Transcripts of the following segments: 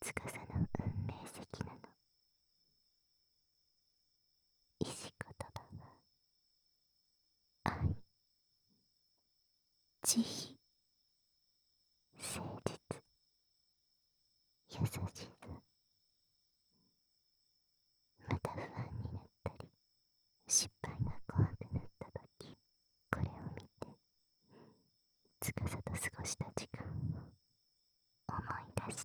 司の運命石なの。石言葉は愛、慈悲、誠実、優しさ。また不安になったり失敗が怖くなった時、これを見て司と過ごした時間を思い出して、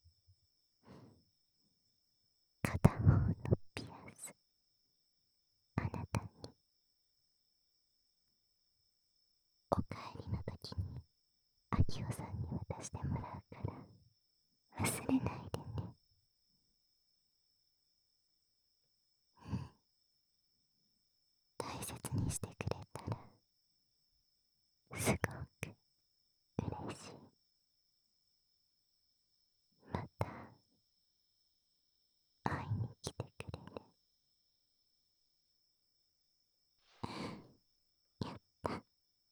片方のピアスあなたにお帰りの時に秋代さんに渡してもらうから忘れないでね。大切にしてくれたらすごく嬉しい。また会いに来てくれる？やった。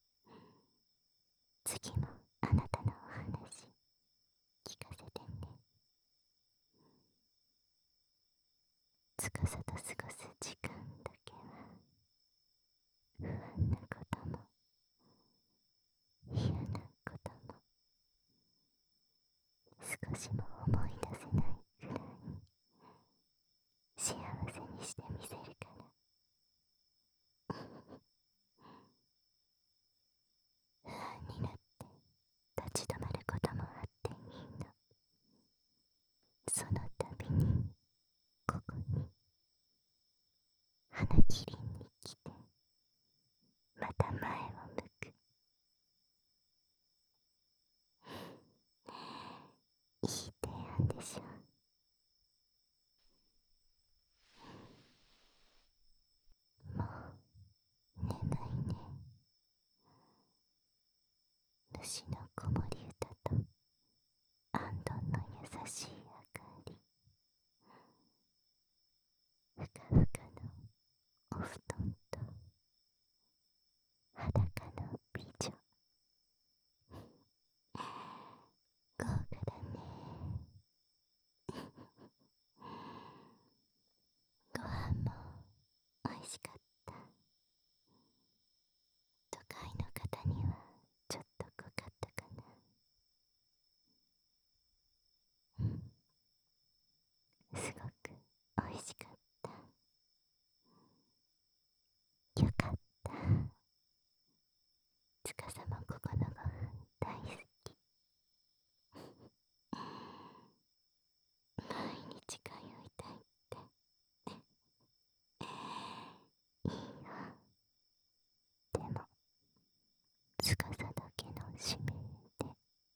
次もあなたのお話聞かせてね。司と過ごす時間だけは不安なことも嫌なことも少しも思い出せないくらい幸せにしてみせるから。不安になって立ち止まることもあっていいの。その度にここに花きりんに来てまた前を向く。いい提案でしょ。もう眠いね。虫の子守歌とアンドンの優しい明かり、ふかふかのお布団と裸の美女、豪華だね。ご飯もおいしかった。都会の方にはちょっと濃かったかな。すごくおいしかった。よかった。司もここのご飯大好き。毎日通いたいって。いいよ。でも司だけの使命で。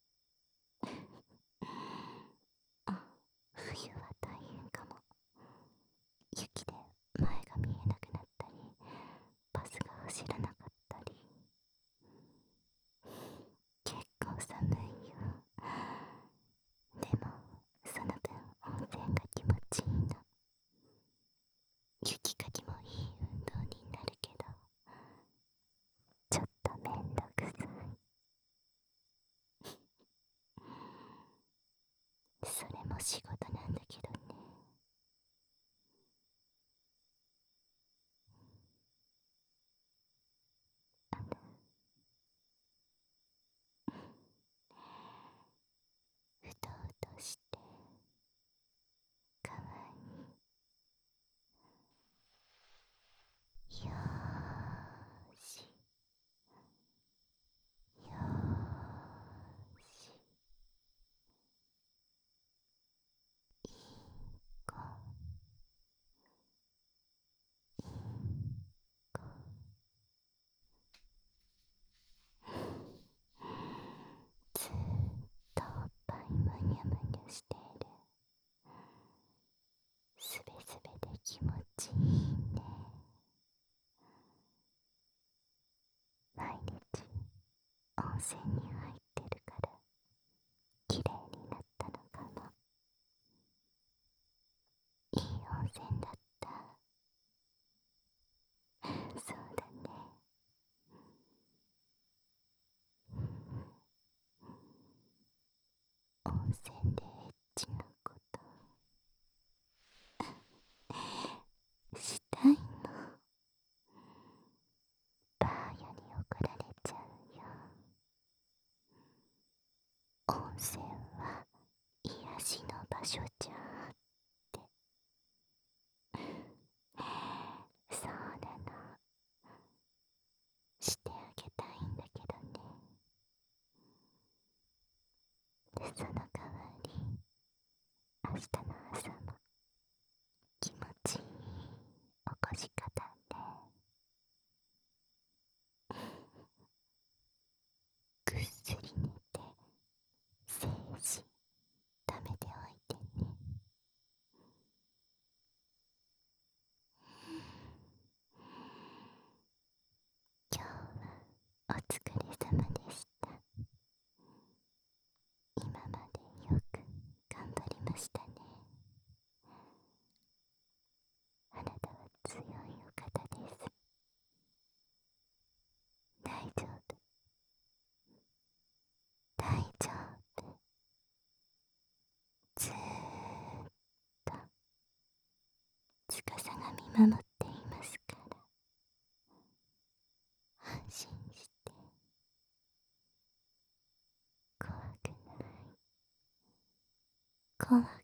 冬は大変かも。雪で前が見えなくなったりバスが走らなかったり、結構寒いよ。でもその分温泉が気持ちいいの。雪かきもいい運動になるけどちょっとめんどくさい。それも仕事なんだけどね。うとうとしてかわいい。よーしよーし、いい子、いい子。ずーっとおっぱいむにゃむにゃしている。すべすべで気持ちいいね。毎日温泉に入ってるからきれいになったのかも。いい温泉だった。そうだね。温泉でエッチな朝も気持ちいい起こし方でぐっすり寝て精子溜めておいてね。今日はお疲れ様でした。今までよく頑張りましたね。あなたは強いお方です。大丈夫、大丈夫。ずーっと司が見守っていますから、安心して怖くない、怖